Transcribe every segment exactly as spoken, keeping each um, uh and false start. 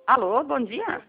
Alô, bom dia.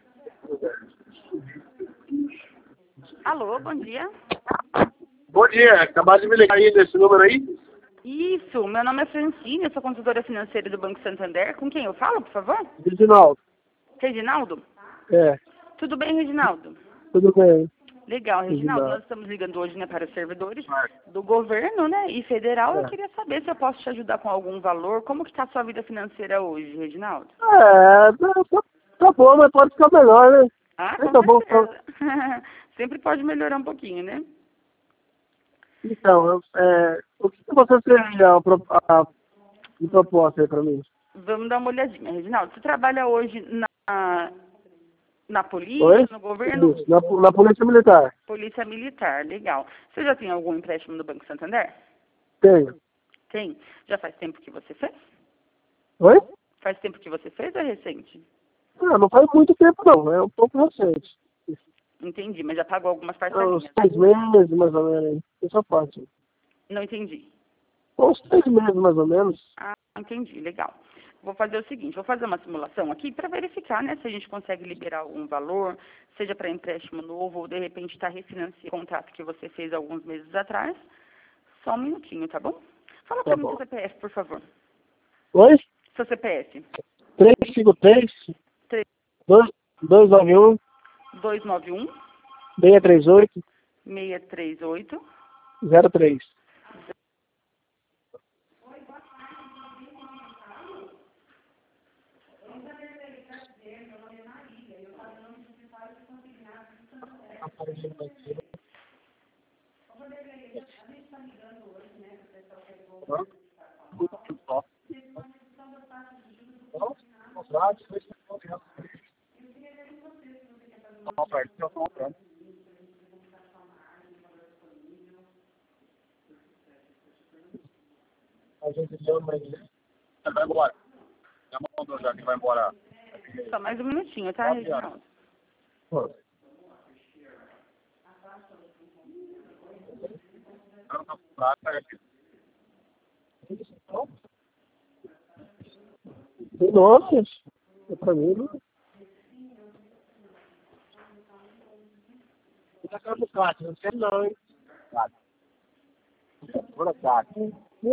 Alô, bom dia. Bom dia, acabaram de me ligar aí desse número aí? Isso, meu nome é Francine, eu sou consultora financeira do Banco Santander. Com quem eu falo, por favor? Reginaldo. Reginaldo? É, Tudo bem, Reginaldo? tudo bem. Legal, Reginaldo, Reginaldo. nós estamos ligando hoje, né, para os servidores do governo, né, e federal. Eu É, queria saber se eu posso te ajudar com algum valor. Como que está a sua vida financeira hoje, Reginaldo? é tá, tá, tá bom, mas pode ficar melhor, né? Ah, Mas com tá bom, então. certeza. Sempre pode melhorar um pouquinho, né? Então, eu, é, o que que você seria a, pro- a, de proposta aí pra mim? Vamos dar uma olhadinha, Reginaldo. Você trabalha hoje na, na polícia, Oi? no governo? Isso, na, na Polícia Militar. Polícia Militar, legal. Você já tem algum empréstimo no Banco Santander? Tenho. Tem. Já faz tempo que você fez? Oi? Faz tempo que você fez ou é recente? Ah, não faz muito tempo não, é um pouco recente. Entendi, mas já pagou algumas Há uns parcelinhas. três meses, mais ou menos, aí. Essa parte. Não entendi. Uns três meses, mais ou menos. Ah, entendi, legal. Vou fazer o seguinte, vou fazer uma simulação aqui para verificar, né, se a gente consegue liberar algum valor, seja para empréstimo novo ou de repente está refinanciando o contrato que você fez alguns meses atrás. Só um minutinho, tá bom? Fala Tá para mim seu bom. C P F, por favor. Oi? Seu C P F. três cinco três, dois nove um, dois nove um, seis três oito, seis três oito. zero três. A gente deu uma ideia. Vai embora. Já mandou já que vai embora. Só mais um minutinho, tá, Reginaldo? Nossa, é pra mim, não. Tá com a Ducati, não sei não, hein? Bora, Ducati.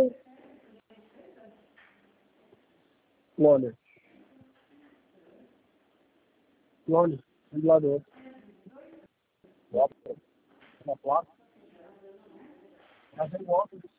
Clone. Clone. Um do lado do outro. Uma placa. Mas eu gosto disso.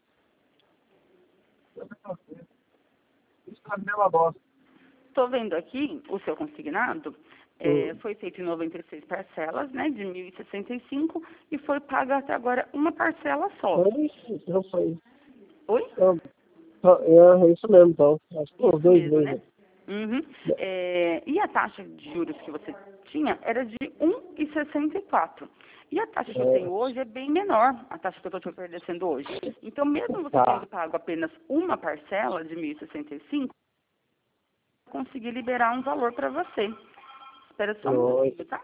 Isso é a mesma bosta. Estou vendo aqui o seu consignado. É, foi feito em noventa e seis parcelas, né, de mil e sessenta e cinco, e foi paga até agora uma parcela só. Isso, não foi. Oi? É, é isso mesmo, então. Acho que uns Isso dois mesmo, meses. né? Uhum. É, e a taxa de juros que você tinha era de um vírgula sessenta e quatro. E a taxa que eu tenho hoje é bem menor, a taxa que eu estou te oferecendo hoje. Então, mesmo você Tá. tendo pago apenas uma parcela de mil e sessenta e cinco, eu consegui liberar um valor para você. Espera só um Oi. minutinho, tá?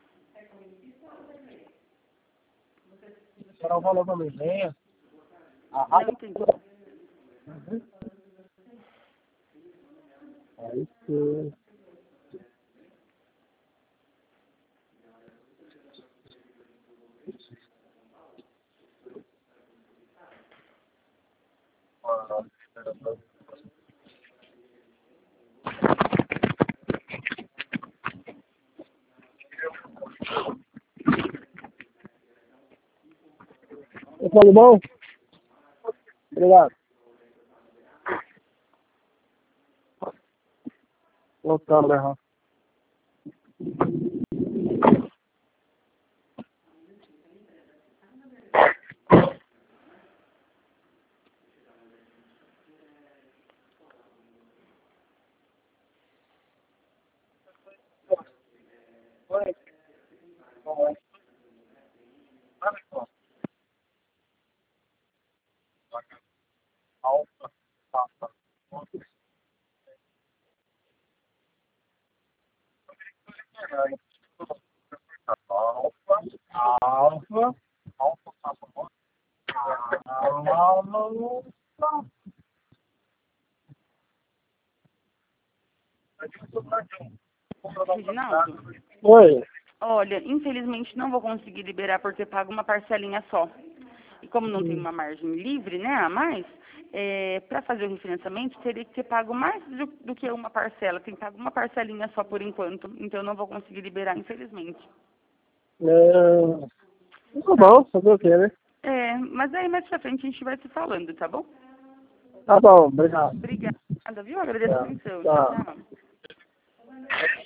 Será o valor da mesinha? Não entendi. Aí sim. Eu falo bom? Obrigado. Voltando, né, Rafa? Oi. Oi. Alfa, papa. Alfa, alfa, alfa, papa. Alfa. Reginaldo? Oi. Olha, infelizmente não vou conseguir liberar por ter pago uma parcelinha só. E como não tem Hum. uma margem livre, né, a mais, é, para fazer o refinanciamento teria que ter pago mais do, do que uma parcela. Tem pago uma parcelinha só por enquanto. Então eu não vou conseguir liberar, infelizmente. É... Tá bom, fazer o quê, né? É, mas aí mais pra frente a gente vai se falando, tá bom? Tá bom, obrigado. Obrigada, viu? Agradeço a Tá. atenção. Tchau, Tá. tchau.